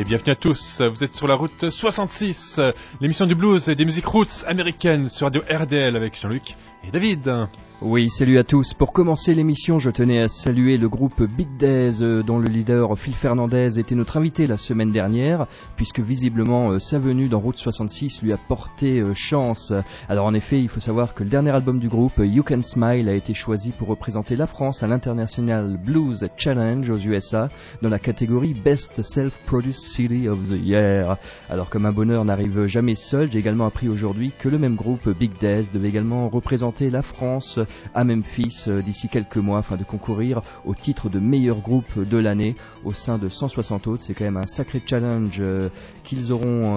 bienvenue à tous. Vous êtes sur la route 66, l'émission du blues et des musiques roots américaines sur Radio RDL avec Jean-Luc et David. Oui, salut à tous. Pour commencer l'émission, je tenais à saluer le groupe Big Days dont le leader Phil Fernandez était notre invité la semaine dernière, puisque visiblement sa venue dans Route 66 lui a porté chance. Alors en effet, il faut savoir que le dernier album du groupe, You Can Smile, a été choisi pour représenter la France à l'International Blues Challenge aux USA dans la catégorie Best Self-Produced City of the Year. Alors comme un bonheur n'arrive jamais seul, j'ai également appris aujourd'hui que le même groupe Big Days devait également représenter la France à Memphis d'ici quelques mois afin de concourir au titre de meilleur groupe de l'année au sein de 160 autres. C'est quand même un sacré challenge qu'ils auront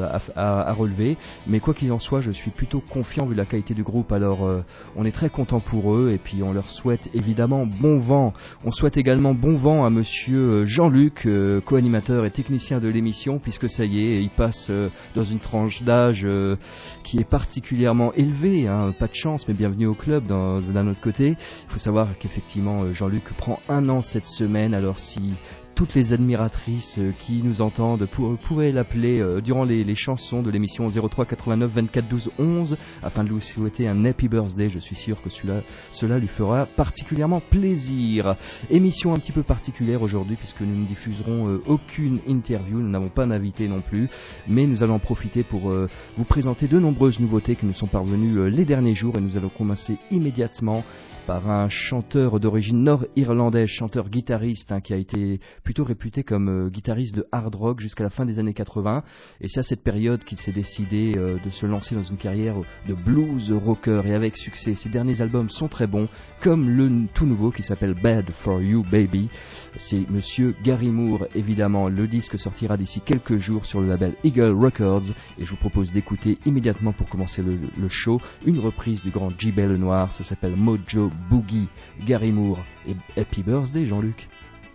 à relever, mais quoi qu'il en soit, je suis plutôt confiant vu la qualité du groupe. Alors on est très content pour eux et puis on leur souhaite évidemment bon vent. On souhaite également bon vent à monsieur Jean-Luc, co-animateur et technicien de l'émission, puisque ça y est, il passe dans une tranche d'âge qui est particulièrement élevée, hein. Pas de chance, mais bienvenue au club. D'un autre côté, il faut savoir qu'effectivement Jean-Luc prend 1 an cette semaine. Alors si toutes les admiratrices qui nous entendent pourraient l'appeler durant les chansons de l'émission 03 89 24 12 11 afin de lui souhaiter un happy birthday. Je suis sûr que cela lui fera particulièrement plaisir. Émission un petit peu particulière aujourd'hui puisque nous ne diffuserons aucune interview, nous n'avons pas d'invité non plus, mais nous allons en profiter pour vous présenter de nombreuses nouveautés qui nous sont parvenues les derniers jours, et nous allons commencer immédiatement par un chanteur d'origine nord-irlandaise, chanteur-guitariste, qui a été plutôt réputé comme guitariste de hard rock jusqu'à la fin des années 80. Et c'est à cette période qu'il s'est décidé de se lancer dans une carrière de blues rocker, et avec succès. Ses derniers albums sont très bons, comme le tout nouveau qui s'appelle Bad for You Baby. C'est monsieur Gary Moore, évidemment. Le disque sortira d'ici quelques jours sur le label Eagle Records, et je vous propose d'écouter immédiatement pour commencer le show une reprise du grand J.B. Lenoir. Ça s'appelle Mojo Boogie. Gary Moore, et happy birthday Jean-Luc.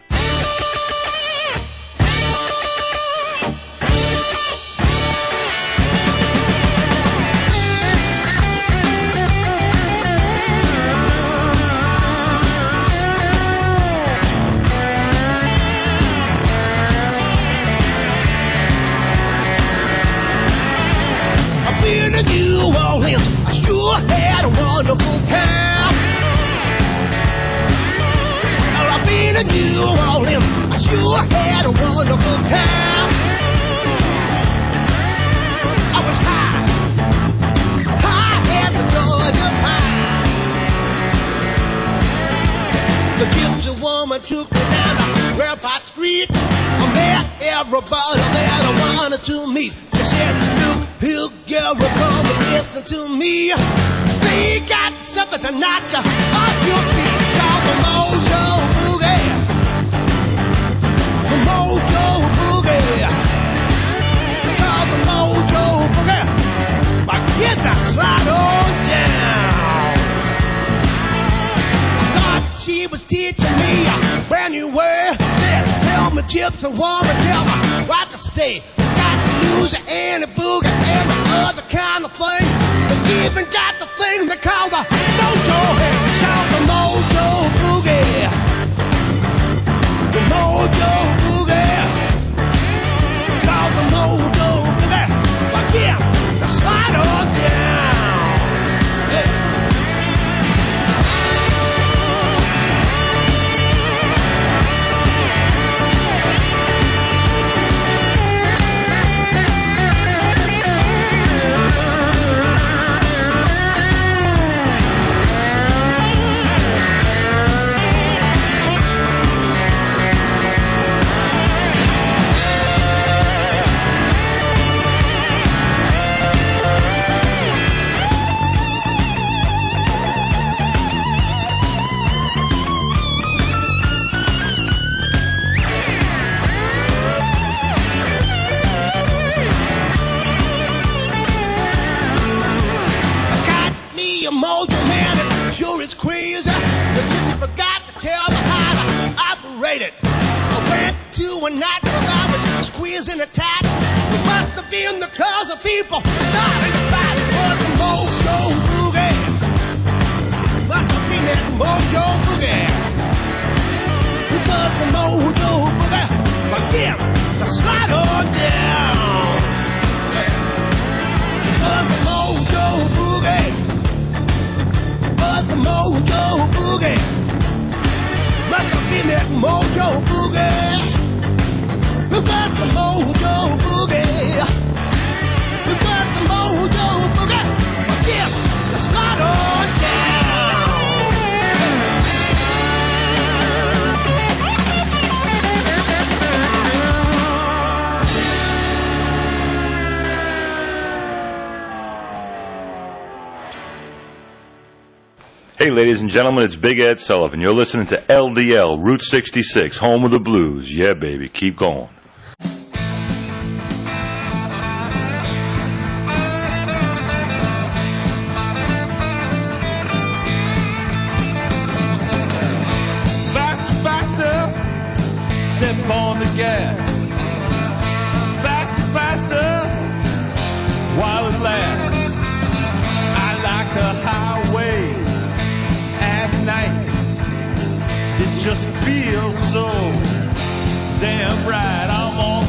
Took me down to Rampart Street. I met everybody that I wanted to meet. They said, "Look, Hillgary, come and listen to me. They got something to knock you off your feet. It's called the Mojo Boogie. The Mojo Boogie. It's called the Mojo Boogie. My kids are slide on down." She was teaching me a brand new word. Tell me chips and woman, tell me what to say. Got the blues and the boogie and the other kind of thing. They even got the thing they call the mojo. It's called the Mojo Boogie. The Mojo Boogie. It's called the Mojo Boogie. But yeah, the slide on down. Yeah. It's crazy, but you forgot to tell me how to operate it. I went to a nightclub, I was squeezing the tight. It must have been the cause of people starting to fight. It was the Mojo Boogie. Must have been that Mojo Boogie. It was the Mojo Boogie. But yeah, the slide on mojo boogie. That's the mojo boogie. That's the mojo boogie. Yeah, let's slide on down. Hey, ladies and gentlemen, it's Big Ed Sullivan. You're listening to LDL, Route 66, home of the blues. Yeah, baby, keep going. Faster, faster, step on the gas. Faster, faster, while it lasts. I like a highway at night. It just feels so damn right. I'm on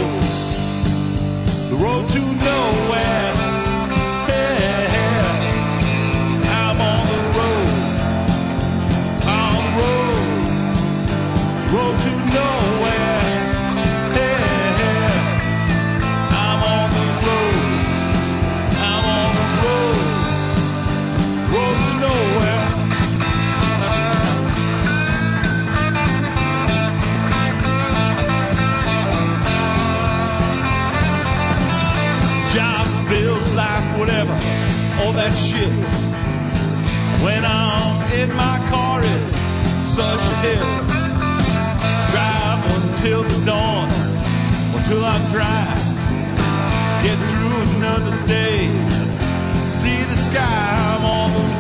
the road to nowhere. Yeah, I'm on the road to nowhere. Yeah, I'm on the road to nowhere. Jobs, bills, life, whatever, all that shit. When I'm in my car, it's such a hit. Drive until the dawn, until I'm dry. Get through another day, see the sky. I'm on the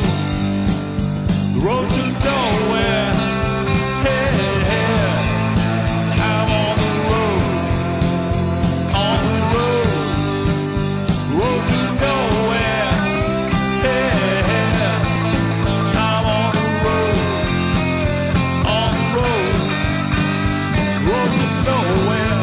road to nowhere. Yeah, I'm on the road to nowhere. Yeah, I'm on the road to nowhere.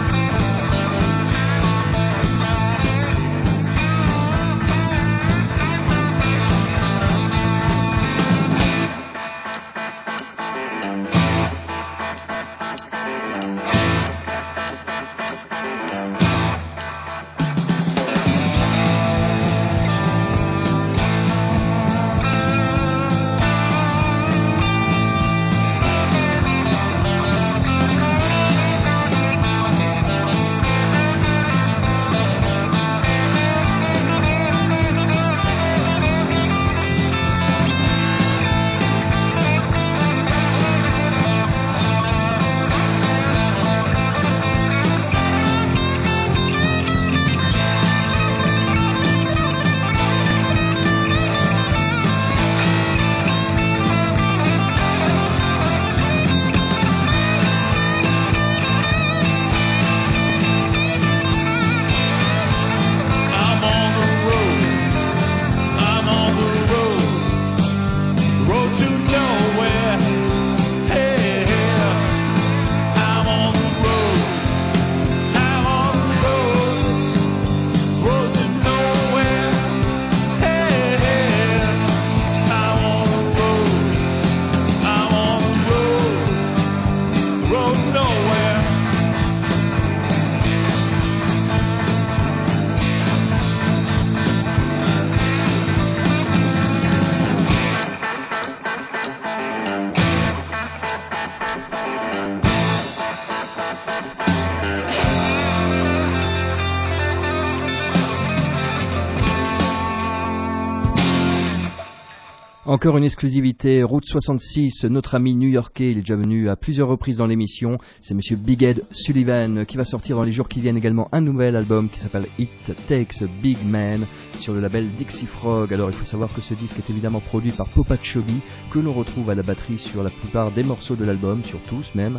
Encore une exclusivité, Route 66, notre ami new-yorkais, il est déjà venu à plusieurs reprises dans l'émission, c'est monsieur Big Ed Sullivan qui va sortir dans les jours qui viennent également un nouvel album qui s'appelle It Takes a Big Man sur le label Dixie Frog. Alors il faut savoir que ce disque est évidemment produit par Popa Chobi, que l'on retrouve à la batterie sur la plupart des morceaux de l'album, sur tous même.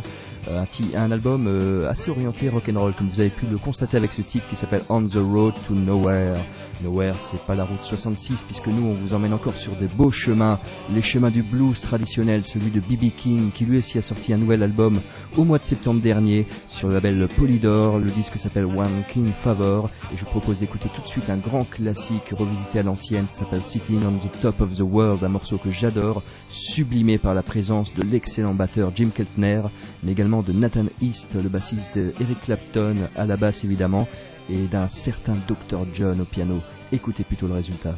Un album assez orienté rock'n'roll, comme vous avez pu le constater avec ce titre qui s'appelle On the Road to Nowhere. Nowhere, c'est pas la route 66, puisque nous, on vous emmène encore sur de beaux chemins, les chemins du blues traditionnel, celui de B.B. King, qui lui aussi a sorti un nouvel album au mois de septembre dernier sur le label Polydor. Le disque s'appelle One King Favor, et je vous propose d'écouter tout de suite un grand classique revisité à l'ancienne, ça s'appelle Sitting on the Top of the World, un morceau que j'adore, sublimé par la présence de l'excellent batteur Jim Keltner, mais également de Nathan East, le bassiste de Eric Clapton à la basse évidemment, et d'un certain Dr. John au piano. Écoutez plutôt le résultat.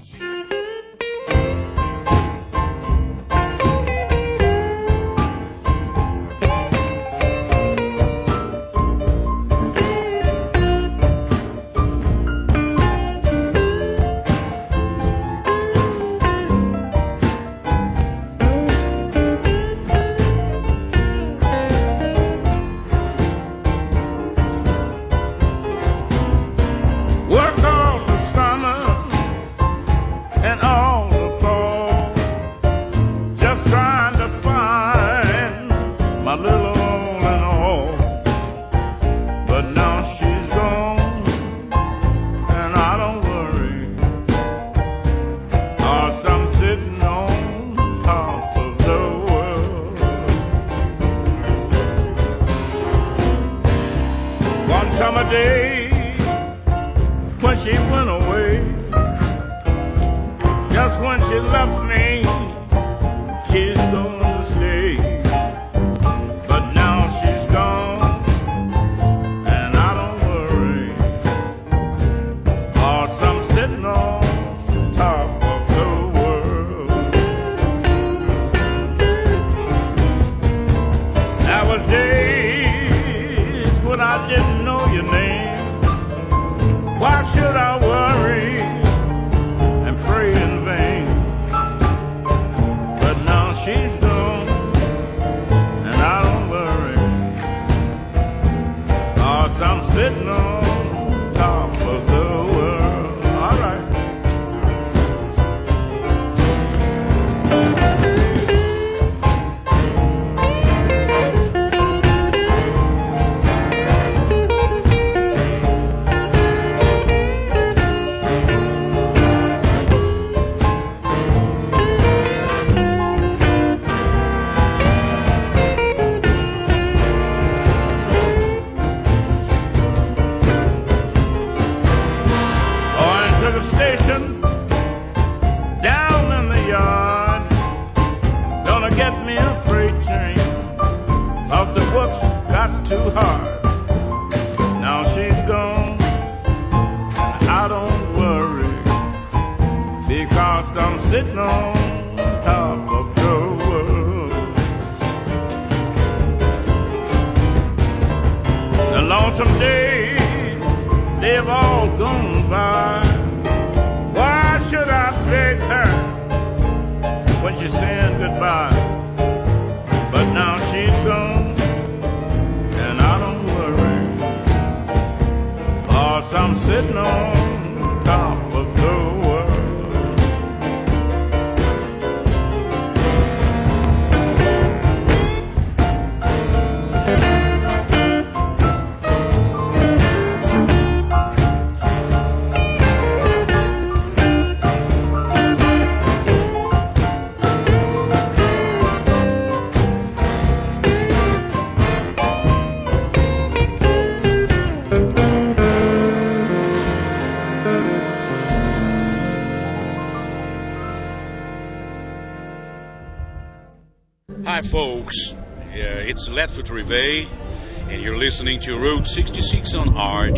Hi folks, it's Ledford Rivet and you're listening to Route 66 on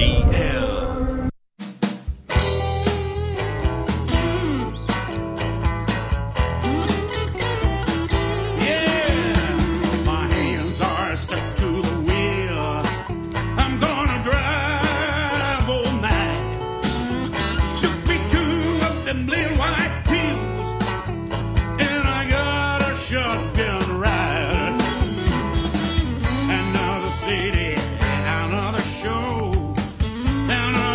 RDL. Yeah, my hands are stuck to the wheel. I'm gonna drive all night. Took me two of them little white pills and I got a shotgun. Another city, another show, another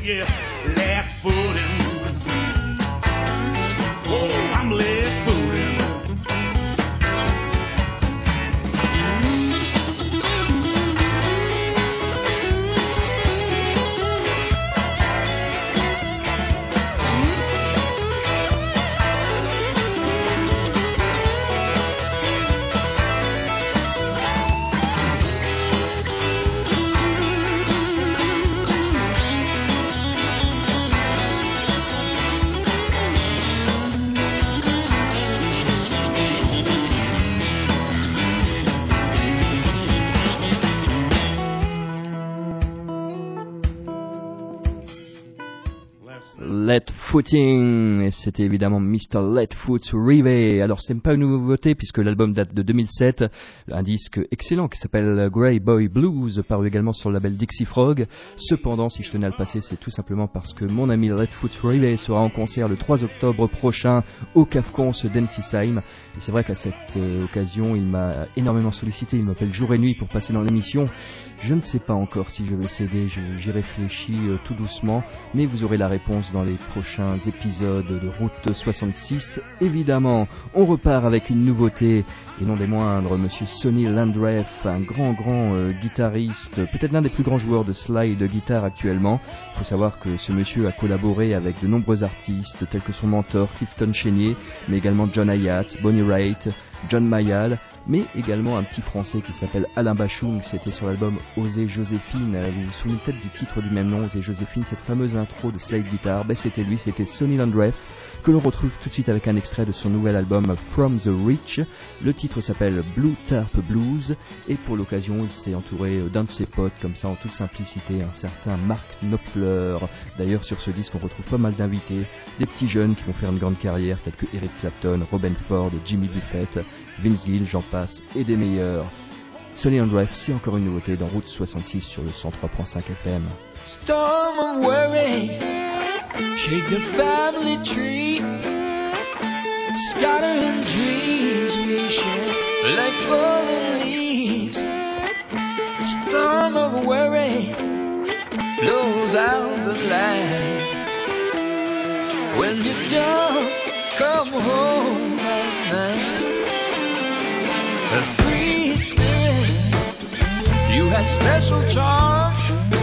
yeah, left footing. Oh, I'm left footing. Leadfooting, et c'était évidemment Mr. Leadfoot Rivet. Alors c'est pas une nouveauté puisque l'album date de 2007, un disque excellent qui s'appelle Grey Boy Blues, paru également sur le label Dixie Frog. Cependant, si je tenais à le passer, c'est tout simplement parce que mon ami Leadfoot Rivet sera en concert le 3 octobre prochain au Cafcons d'Ensisheim. Et c'est vrai qu'à cette occasion, il m'a énormément sollicité, il m'appelle jour et nuit pour passer dans l'émission. Je ne sais pas encore si je vais céder, j'y réfléchis tout doucement, mais vous aurez la réponse dans les prochains épisodes de Route 66. Évidemment, on repart avec une nouveauté, et non des moindres, monsieur Sonny Landreth, un grand guitariste, peut-être l'un des plus grands joueurs de slide de guitare actuellement. Il faut savoir que ce monsieur a collaboré avec de nombreux artistes, tels que son mentor Clifton Chenier, mais également John Hiatt, Bonnie Raitt, John Mayall, mais également un petit français qui s'appelle Alain Bachung. C'était sur l'album Osez Joséphine. Vous vous souvenez peut-être du titre du même nom, Osez Joséphine, cette fameuse intro de slide guitar. C'était lui, c'était Sonny Landreth, que l'on retrouve tout de suite avec un extrait de son nouvel album From the Reach. Le titre s'appelle Blue Tarp Blues, et pour l'occasion il s'est entouré d'un de ses potes, comme ça en toute simplicité, un certain Mark Knopfler. D'ailleurs sur ce disque on retrouve pas mal d'invités, des petits jeunes qui vont faire une grande carrière tels que Eric Clapton, Robin Ford, Jimmy Buffett, Vince Gill, j'en passe, et des meilleurs. Sonny Landreth, c'est encore une nouveauté dans Route 66 sur le 103.5 FM. Storm of worry, shake the family tree, scattering dreams we share like fallen leaves. Storm of worry blows out the light. When you don't come home at night, a free spirit, you had special charm,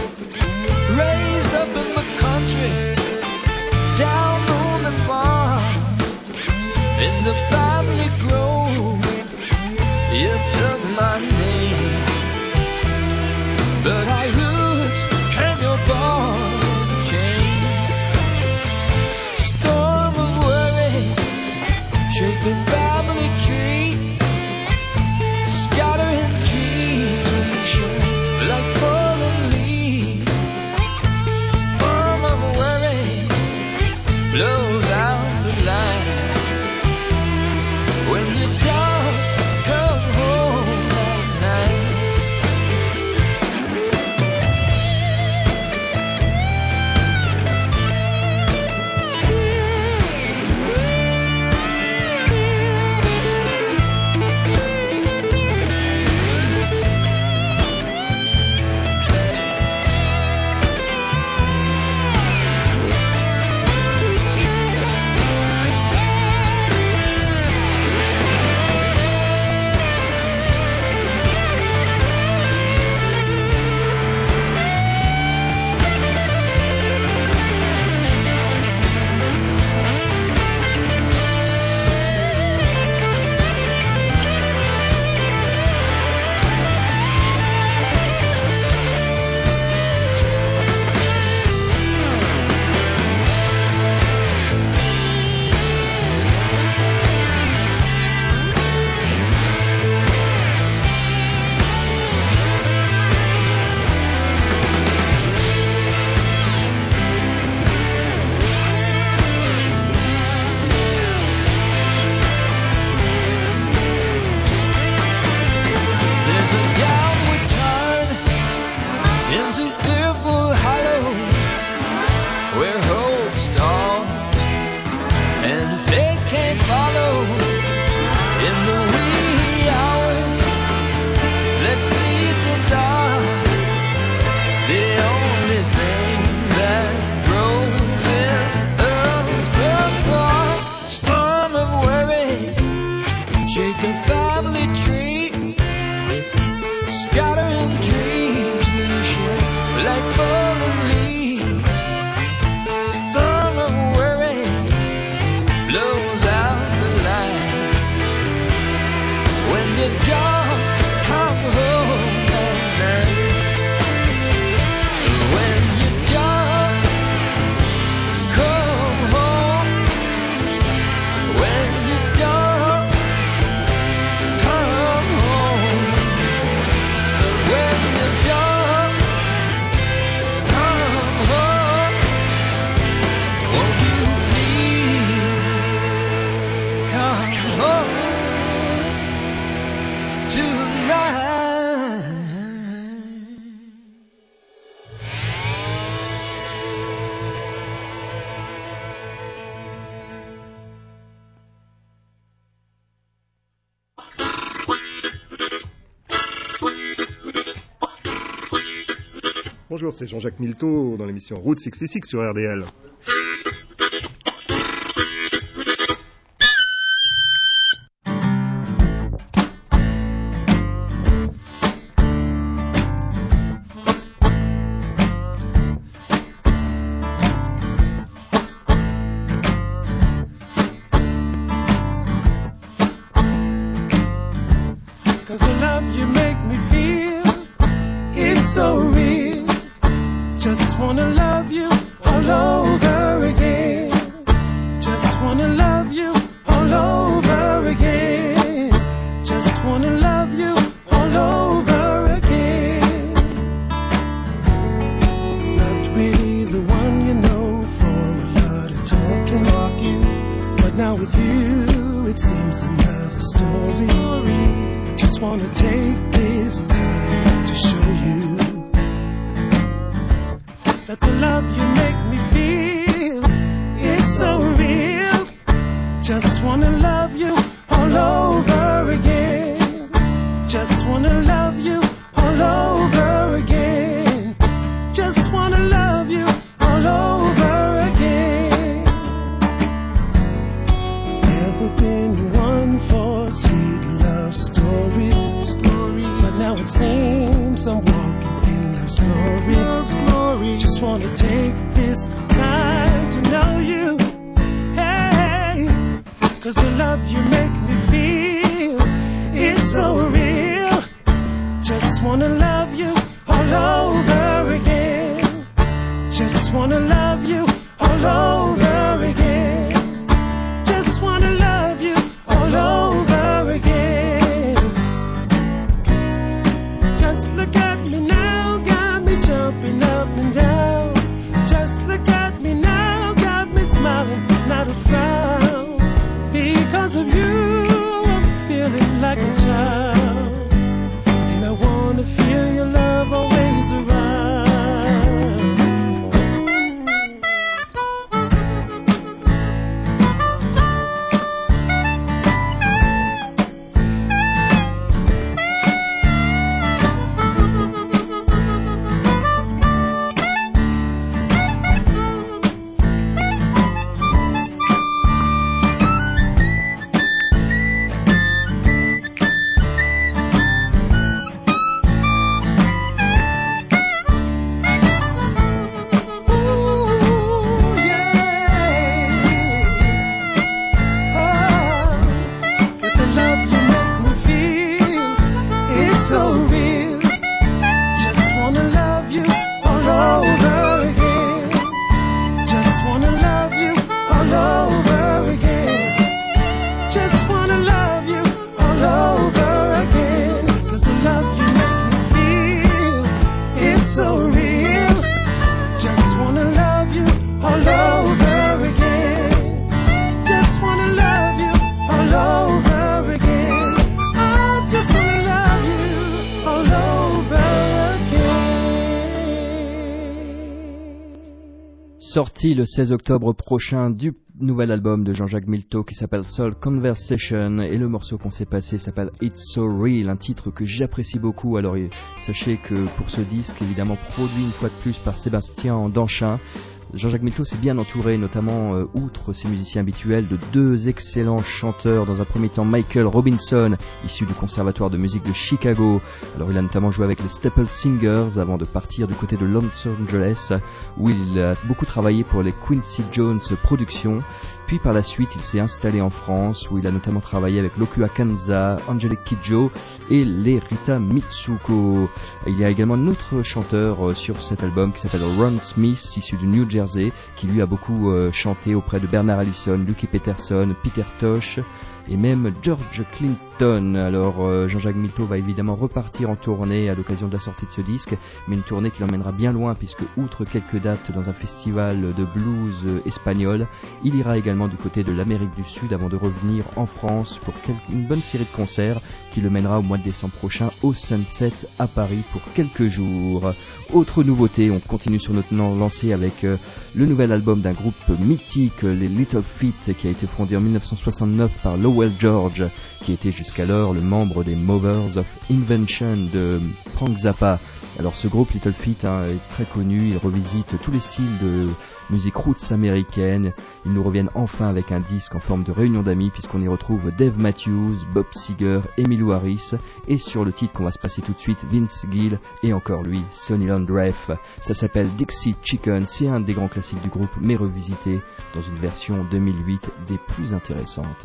raised up in the country, down on the farm, in the family grove, you took my name, but I roots came your ball and chain. Storm of worry, shake the family tree, scattering dreams we share like fallen leaves. Storm of worry blows out the light. When you don't come home at night. Let's see the dark. The only thing that Bonjour, c'est Jean-Jacques Milteau dans l'émission Route 66 sur RDL. Sorti le 16 octobre prochain du nouvel album de Jean-Jacques Milteau qui s'appelle Soul Conversation, et le morceau qu'on s'est passé s'appelle It's So Real, un titre que j'apprécie beaucoup. Alors sachez que pour ce disque, évidemment produit une fois de plus par Sébastien Danchin, Jean-Jacques Milteau s'est bien entouré, notamment outre ses musiciens habituels, de deux excellents chanteurs. Dans un premier temps, Michael Robinson, issu du Conservatoire de musique de Chicago. Alors il a notamment joué avec les Staple Singers avant de partir du côté de Los Angeles, où il a beaucoup travaillé pour les Quincy Jones Productions. Puis par la suite, il s'est installé en France, où il a notamment travaillé avec Loku Akanza, Angelique Kidjo et les Rita Mitsuko. Il y a également un autre chanteur sur cet album qui s'appelle Ron Smith, issu du New Jersey, qui lui a beaucoup chanté auprès de Bernard Allison, Lucky Peterson, Peter Tosh et même George Clinton. Alors Jean-Jacques Milteau va évidemment repartir en tournée à l'occasion de la sortie de ce disque, mais une tournée qui l'emmènera bien loin, puisque outre quelques dates dans un festival de blues espagnol, il ira également également du côté de l'Amérique du Sud avant de revenir en France pour une bonne série de concerts qui le mènera au mois de décembre prochain au Sunset à Paris pour quelques jours. Autre nouveauté, on continue sur notre lancée avec le nouvel album d'un groupe mythique, les Little Feat, qui a été fondé en 1969 par Lowell George, qui était jusqu'alors le membre des Mothers of Invention de Frank Zappa. Alors ce groupe Little Feat est très connu, il revisite tous les styles de musique roots américaine. Ils nous reviennent enfin avec un disque en forme de réunion d'amis puisqu'on y retrouve Dave Matthews, Bob Seger, Emmylou Harris et sur le titre qu'on va se passer tout de suite, Vince Gill et encore lui, Sonny Landreth. Ça s'appelle Dixie Chicken, c'est un des grands classiques du groupe mais revisité dans une version 2008 des plus intéressantes.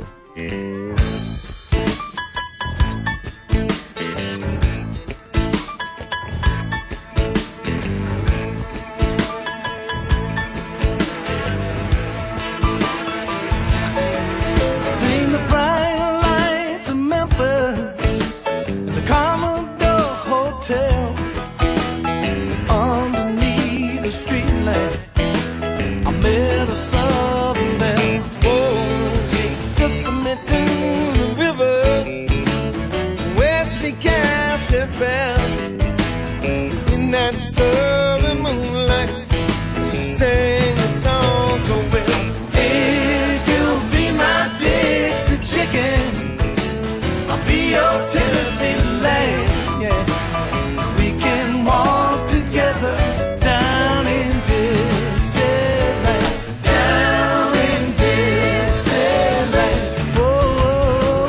Southern moonlight, she sang a song so well. If you'll be my Dixie chicken, I'll be your Tennessee lamb. Yeah, we can walk together down in Dixieland, down in Dixieland. Whoa.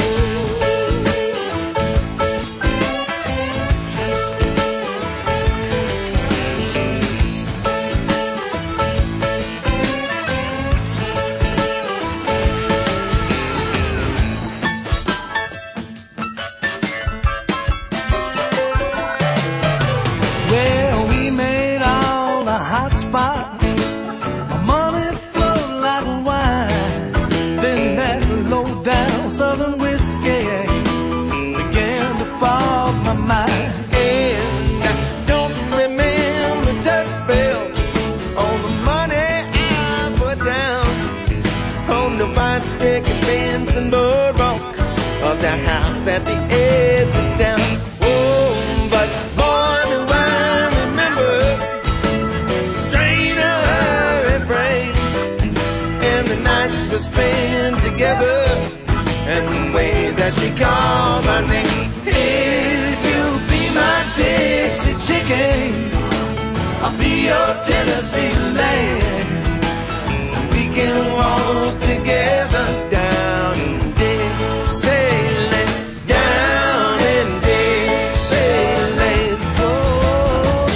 Southern whiskey began to fog my mind, and I don't remember tax bills on the money I put down on the white picket fence and boardwalk of the house at the edge of town. Oh, but boy, do I remember the strain of her embrace and the nights we spent together. And the way that she called my name. If you'll be my Dixie chicken, I'll be your Tennessee lamb. We can walk together down in Dixieland, down in Dixieland. Oh.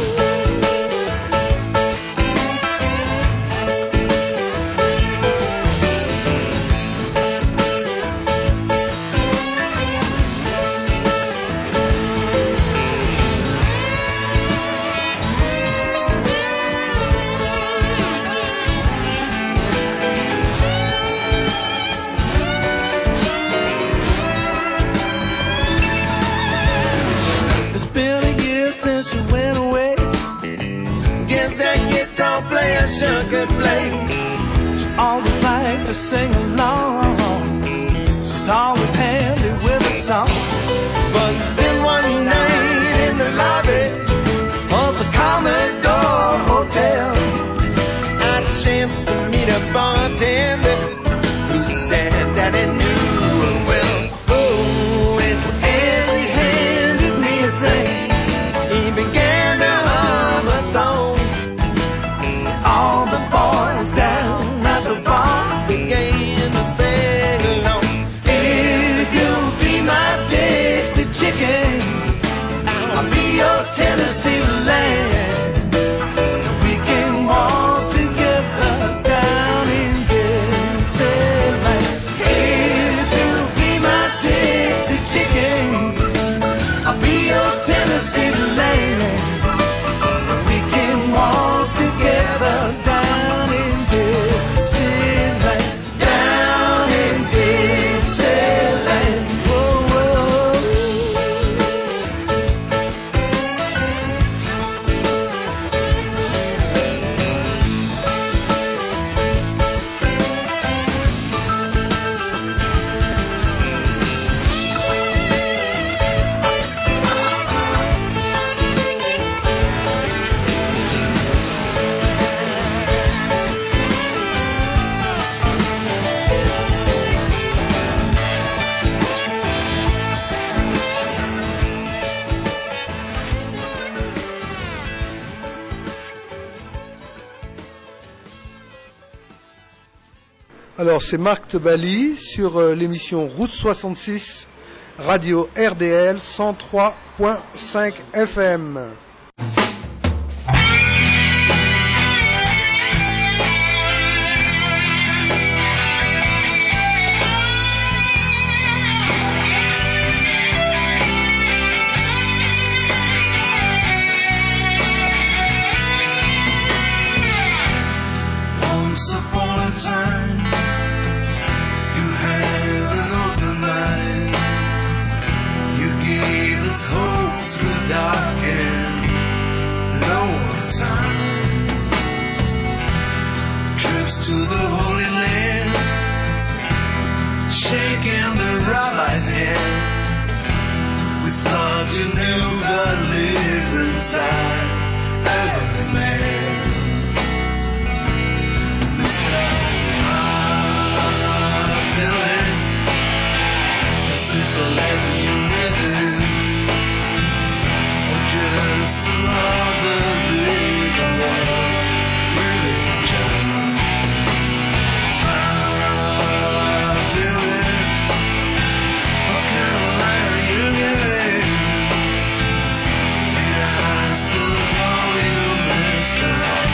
Since she went away, guess that guitar player sure could play. She always liked to sing along, she's always handy with a song. But then one night in the lobby of the Commodore Hotel, I had a chance to meet a bartender who said that he knew her well. Oh, and as he handed me a drink, he began to hum a song. All the boys down at the bar began to sing along. If you'll be my day. Alors c'est Marc Tobali sur l'émission Route 66, radio RDL 103.5 FM. Once upon a time, you had an open mind. You gave us hope through dark and lonely time. Trips to the Holy Land, shaking the rabbi's hand. We thought you knew God lives inside every man. Is a legend you're living, or just some other big world religion? Dylan, what kind of life are you living? Did I still call you Mr.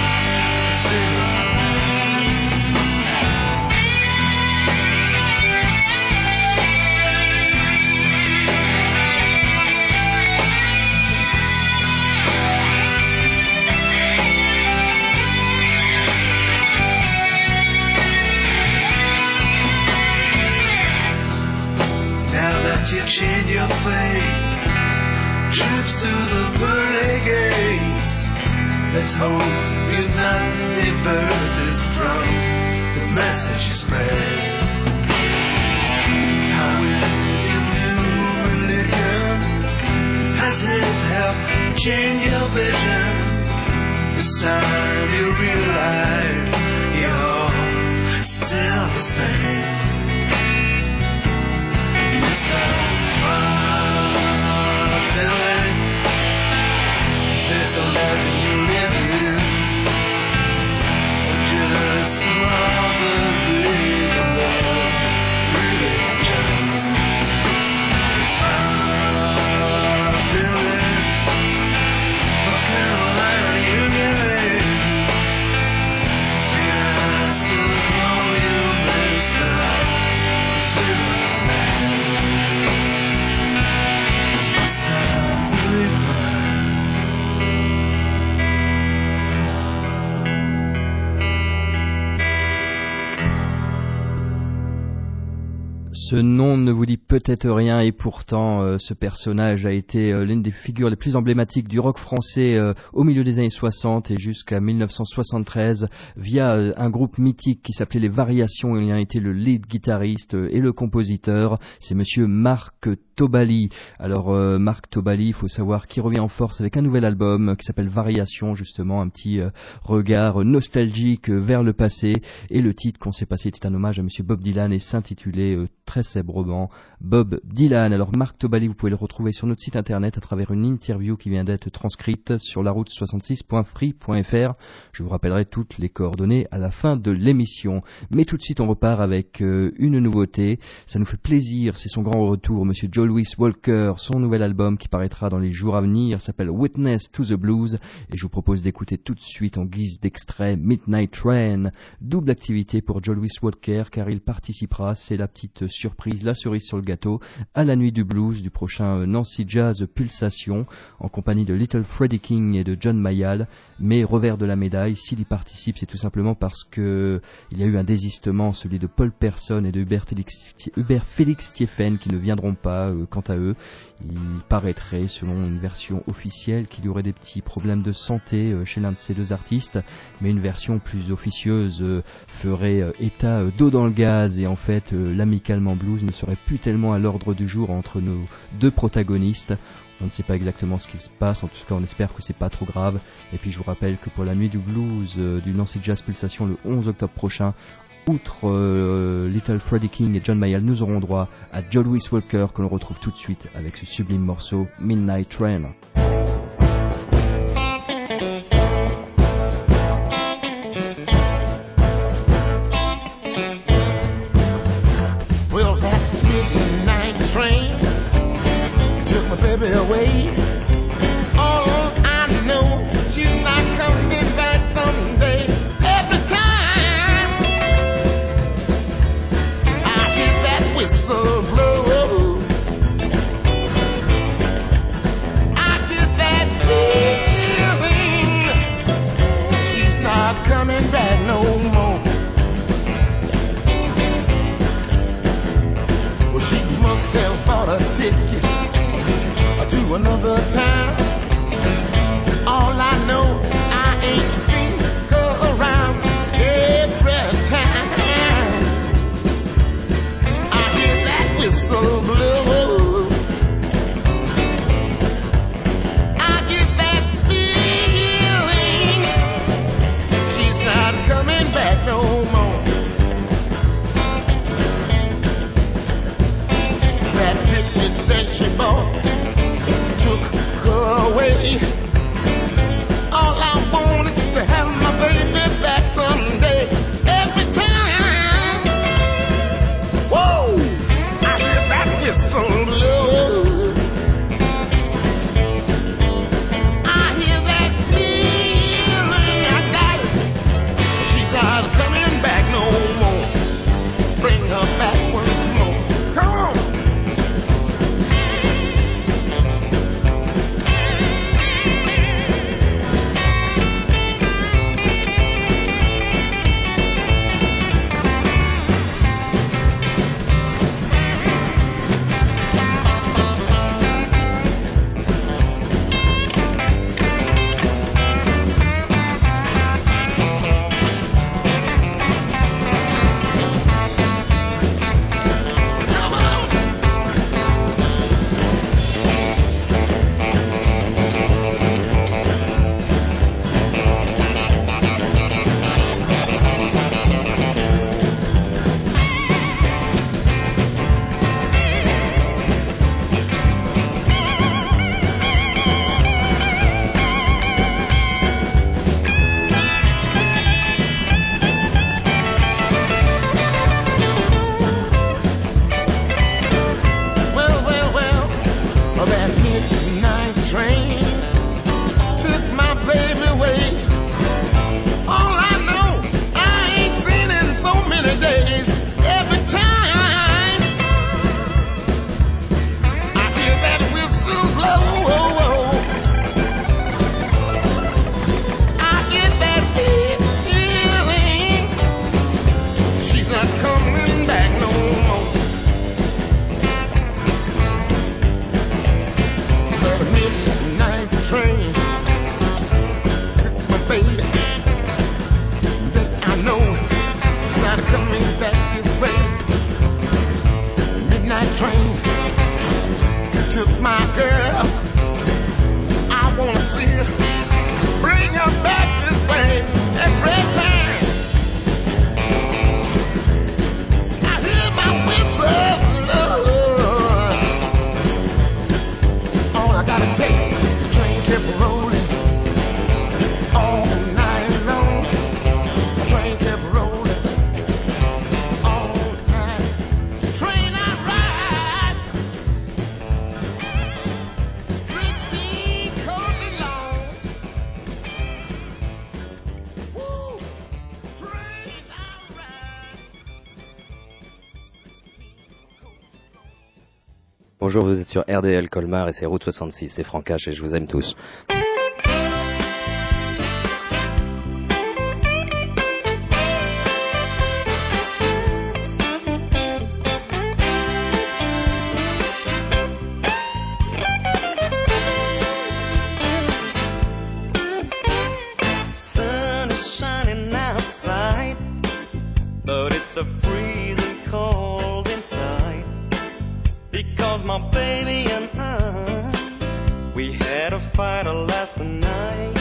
you change your fate. Trips to the pearly gates. Let's hope you're not diverted from the message you spread. How is your new religion? Has it helped change your vision? This time you realize you're still the same. There's a legend you live in, or just some other big love religion. Dylan, what kind of life are you living? Did I still call you Mr. Superman? Ce nom ne vous dit peut-être rien et pourtant ce personnage a été l'une des figures les plus emblématiques du rock français au milieu des années 60 et jusqu'à 1973 via un groupe mythique qui s'appelait les Variations. Il y a été le lead guitariste et le compositeur, c'est monsieur Marc Tobali. Alors Marc Tobali, il faut savoir qu'il revient en force avec un nouvel album qui s'appelle Variations, justement un petit regard nostalgique vers le passé, et le titre qu'on s'est passé était un hommage à monsieur Bob Dylan et s'intitulait très célèbrement Bob Dylan. Alors Marc Tobali, vous pouvez le retrouver sur notre site internet à travers une interview qui vient d'être transcrite sur la route 66.free.fr. Je vous rappellerai toutes les coordonnées à la fin de l'émission. Mais tout de suite on repart avec une nouveauté. Ça nous fait plaisir, c'est son grand retour, monsieur Joe Louis Walker. Son nouvel album qui paraîtra dans les jours à venir s'appelle Witness to the Blues, et je vous propose d'écouter tout de suite en guise d'extrait Midnight Train. Double activité pour Joe Louis Walker car il participera, c'est la petite surprise, la cerise sur le gâteau, à la nuit du blues du prochain Nancy Jazz Pulsation en compagnie de Little Freddie King et de John Mayall. Mais revers de la médaille, s'il y participe, c'est tout simplement parce que il y a eu un désistement, celui de Paul Persson et de Hubert Félix Thieffen, qui ne viendront pas quant à eux. Il paraîtrait, selon une version officielle, qu'il y aurait des petits problèmes de santé chez l'un de ces deux artistes, mais une version plus officieuse ferait état d'eau dans le gaz, et en fait l'Amicalement Blues ne serait plus tellement à l'ordre du jour entre nos deux protagonistes. On ne sait pas exactement ce qui se passe, en tout cas on espère que c'est pas trop grave. Et puis je vous rappelle que pour la nuit du blues du Nancy Jazz Pulsation le 11 octobre prochain, outre Little Freddie King et John Mayall, nous aurons droit à Joe Louis Walker, que l'on retrouve tout de suite avec ce sublime morceau Midnight Train. not coming back no more. Well, she must have bought a ticket to another town. All I know, I ain't seen her around every time. I hear that whistle blow. I get that feeling she's not coming back no more. That ticket that she bought took her away. All I want is to have my baby back someday. Every time, whoa, I hear that whistle blow. I hear that feeling, I got it. She's not coming back no more. Bring her back once more. Come on. Bonjour, vous êtes sur RDL Colmar et c'est Route 66, c'est Franck H et je vous aime tous. Sun is shining outside, but it's a freezing cold inside. Because my baby and I, we had a fight last night.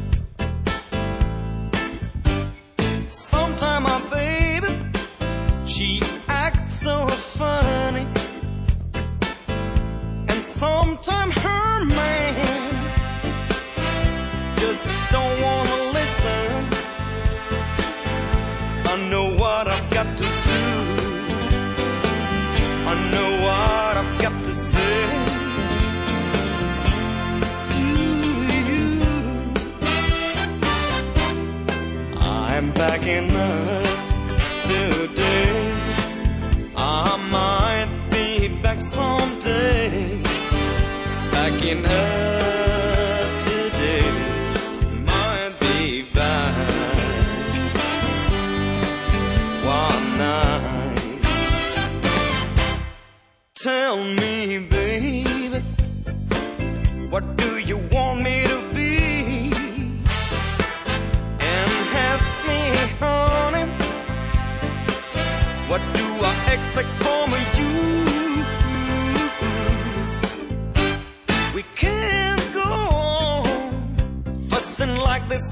Sometime my baby, she acts so funny, and sometime her man just don't wanna listen. I know what I've got to do, I know what I've got to say to you. I'm backing up today, I might be back someday. Backing up today, might be back.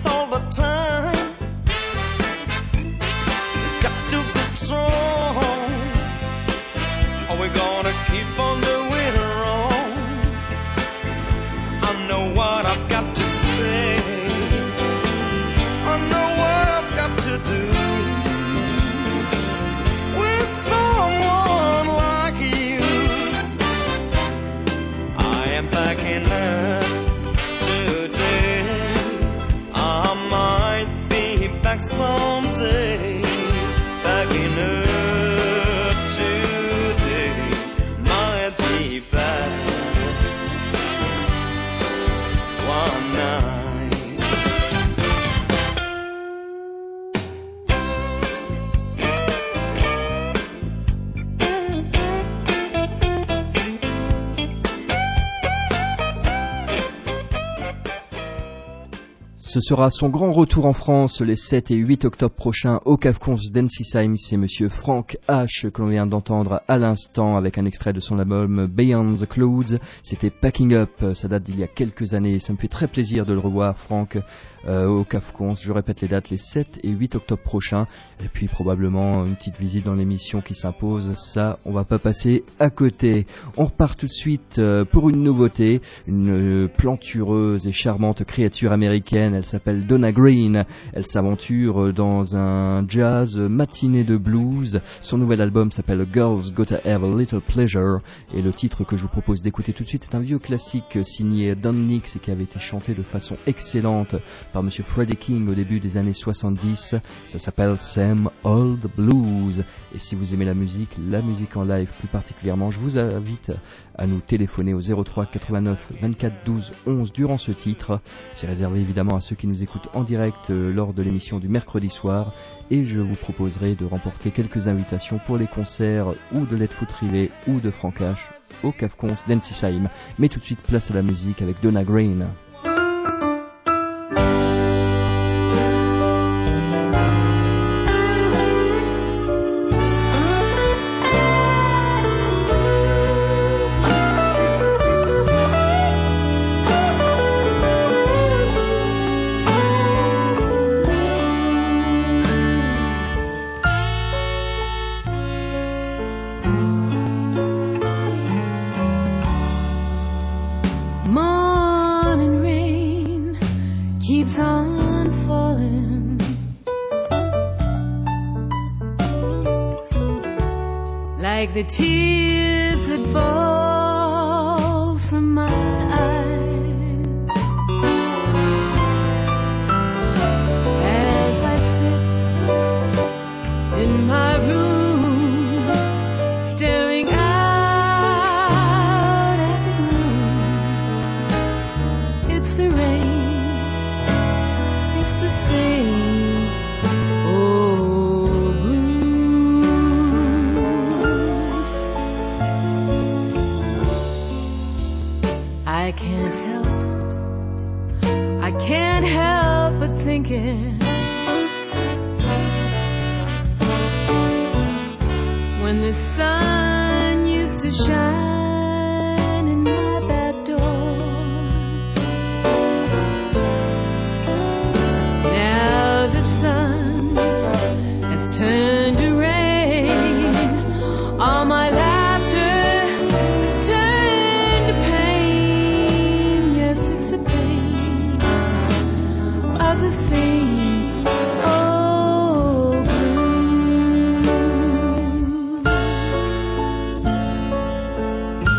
this all the time. Got to be strong. Are we gonna keep on doing wrong? I know what I've got to say. I know what I've got to do. With someone like you, I am backing up today. I might be back someday. Backing up today, might be back one night. Ce sera son grand retour en France les 7 et 8 octobre prochains au Cave Cons d'Ensisheim. C'est monsieur Frank H que l'on vient d'entendre à l'instant avec un extrait de son album Beyond the Clouds. C'était Packing Up, ça date d'il y a quelques années. Ça me fait très plaisir de le revoir, Frank, au Cave Cons. Je répète les dates, les 7 et 8 octobre prochains. Et puis probablement une petite visite dans l'émission qui s'impose. Ça, on va pas passer à côté. On repart tout de suite pour une nouveauté, une plantureuse et charmante créature américaine. Elle s'appelle Donna Green. Elle s'aventure dans un jazz matiné de blues. Son nouvel album s'appelle Girls Gotta Have a Little Pleasure. Et le titre que je vous propose d'écouter tout de suite est un vieux classique signé Don Nix et qui avait été chanté de façon excellente par monsieur Freddie King au début des années 70. Ça s'appelle Same Old Blues. Et si vous aimez la musique en live plus particulièrement, je vous invite à nous téléphoner au 03 89 24 12 11 durant ce titre. C'est réservé évidemment à ceux qui nous écoutent en direct lors de l'émission du mercredi soir. Et je vous proposerai de remporter quelques invitations pour les concerts ou de Let Foot Rivet ou de Frank H au Cave Cons d'Ensisheim. Mais tout de suite, place à la musique avec Donna Green. Like the tears that fall from my eyes as I sit in my room staring out at the moon. It's the rain, it's the same old blues. I can't help but thinking when the sun used to shine in my back door. Now the sun has turned to rain. All my laughter has turned to pain. Yes, it's the pain of the same old blues.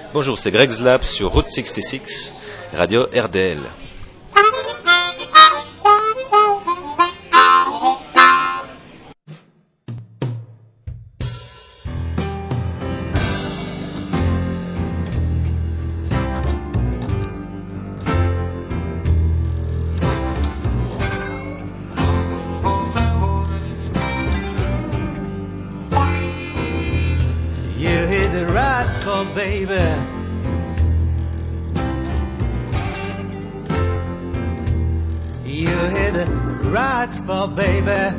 Bonjour, c'est Greg Slap sur Route 66, radio RDL. You hit the right spot, baby. You hit the right spot, baby.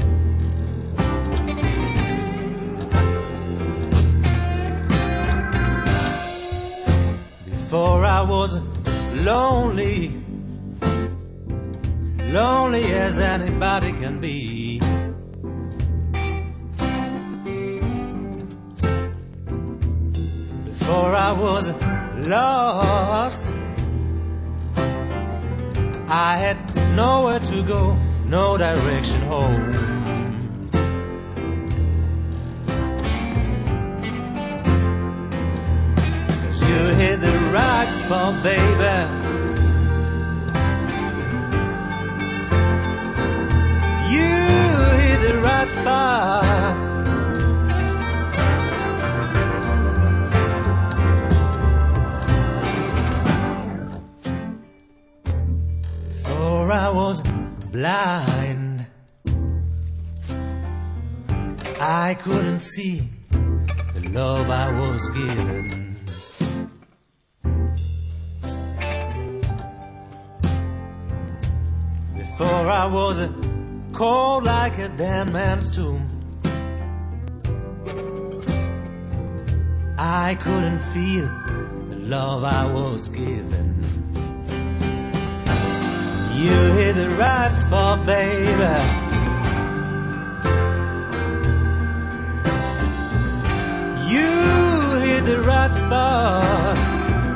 Before I was lonely, lonely as anybody can be. Before I was lost, I had nowhere to go, no direction home. Cause you hit the right spot, baby. You hit the right spot. I was blind, I couldn't see the love I was given. Before I was cold like a dead man's tomb, I couldn't feel the love I was given. You hit the right spot, baby. You hit the right spot.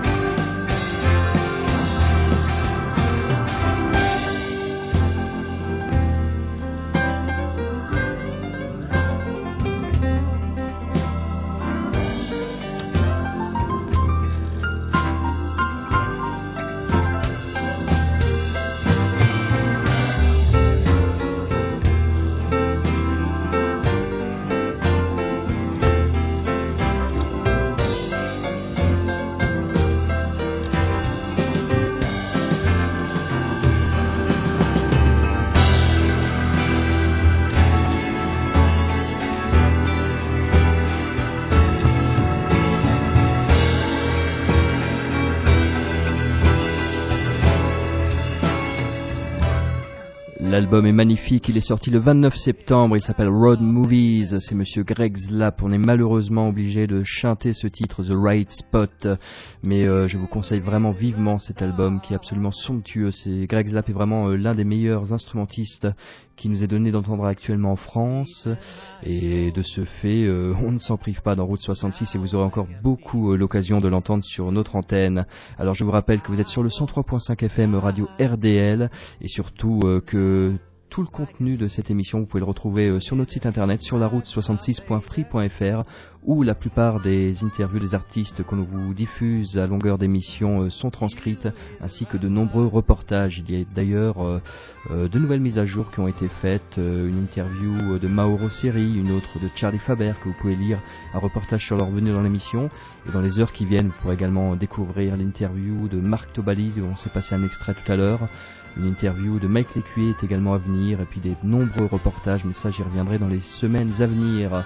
L'album est magnifique, il est sorti le 29 septembre, il s'appelle Road Movies, c'est monsieur Greg Slap. On est malheureusement obligé de chanter ce titre, The Right Spot, mais je vous conseille vraiment vivement cet album qui est absolument somptueux. Greg Slap est vraiment l'un des meilleurs instrumentistes qui nous est donné d'entendre actuellement en France, et de ce fait on ne s'en prive pas dans Route 66 et vous aurez encore beaucoup l'occasion de l'entendre sur notre antenne. Alors je vous rappelle que vous êtes sur le 103.5 FM radio RDL, et surtout que tout le contenu de cette émission, vous pouvez le retrouver sur notre site internet, sur la route 66.free.fr, où la plupart des interviews des artistes qu'on vous diffuse à longueur d'émission sont transcrites, ainsi que de nombreux reportages. Il y a d'ailleurs de nouvelles mises à jour qui ont été faites, une interview de Mauro Seri, une autre de Charlie Faber, que vous pouvez lire, un reportage sur leur venue dans l'émission. Et dans les heures qui viennent, vous pourrez également découvrir l'interview de Marc Tobali, dont on s'est passé un extrait tout à l'heure. Une interview de Mike Lécuyer est également à venir, et puis des nombreux reportages, mais ça j'y reviendrai dans les semaines à venir,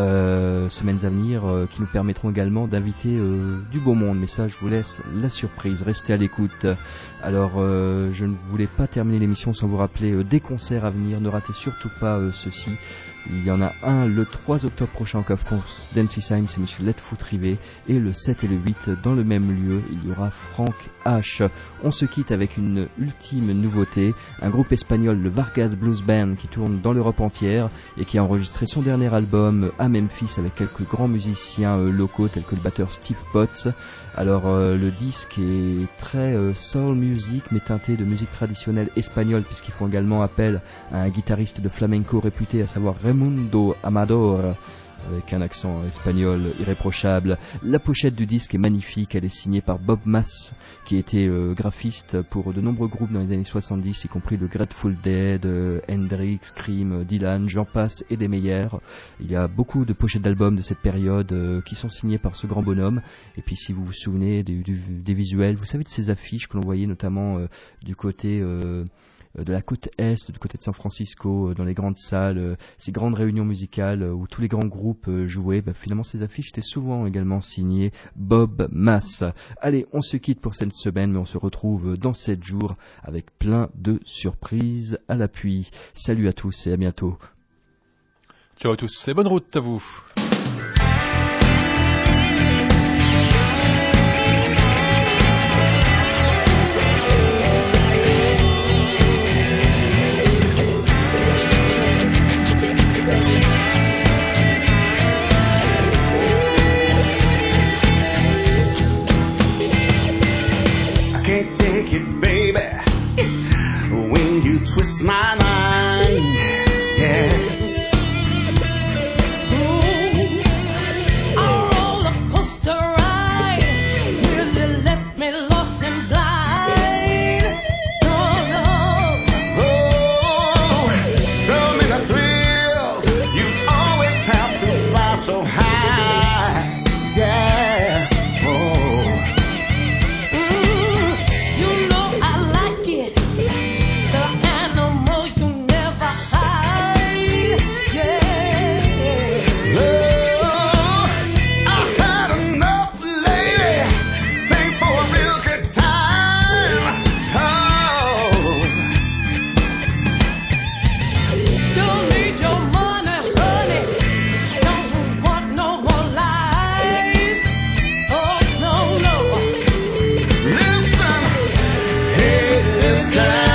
qui nous permettront également d'inviter du beau monde, mais ça je vous laisse la surprise, restez à l'écoute. Alors je ne voulais pas terminer l'émission sans vous rappeler des concerts à venir, ne ratez surtout pas ceci. Il y en a un le 3 octobre prochain au Cave Dancysheim, c'est monsieur Letfoot Rivet, et le 7 et le 8 dans le même lieu, il y aura Frank H. On se quitte avec une ultime nouveauté, un groupe espagnol, le Vargas Blues Band, qui tourne dans l'Europe entière et qui a enregistré son dernier album à Memphis avec quelques grands musiciens locaux tels que le batteur Steve Potts. Alors le disque est très soul music, mais teinté de musique traditionnelle espagnole, puisqu'ils font également appel à un guitariste de flamenco réputé, à savoir Raimundo Amador. avec un accent espagnol irréprochable. La pochette du disque est magnifique, elle est signée par Bob Mass, qui était graphiste pour de nombreux groupes dans les années 70, y compris le Grateful Dead, Hendrix, Cream, Dylan, j'en passe et des meilleurs. Il y a beaucoup de pochettes d'albums de cette période qui sont signées par ce grand bonhomme. Et puis si vous vous souvenez des visuels, vous savez de ces affiches que l'on voyait notamment du côté de la côte Est, du côté de San Francisco, dans les grandes salles, ces grandes réunions musicales où tous les grands groupes jouaient, finalement ces affiches étaient souvent également signées Bob Mass. Allez, on se quitte pour cette semaine, mais on se retrouve dans 7 jours avec plein de surprises à l'appui. Salut à tous et à bientôt. Ciao à tous et bonne route à vous. Can't take it, baby, when you twist my mind, yes. A roller coaster ride really left me lost and blind. Oh, so many thrills, you always have to fly so high, yeah. Listen, hey, listen.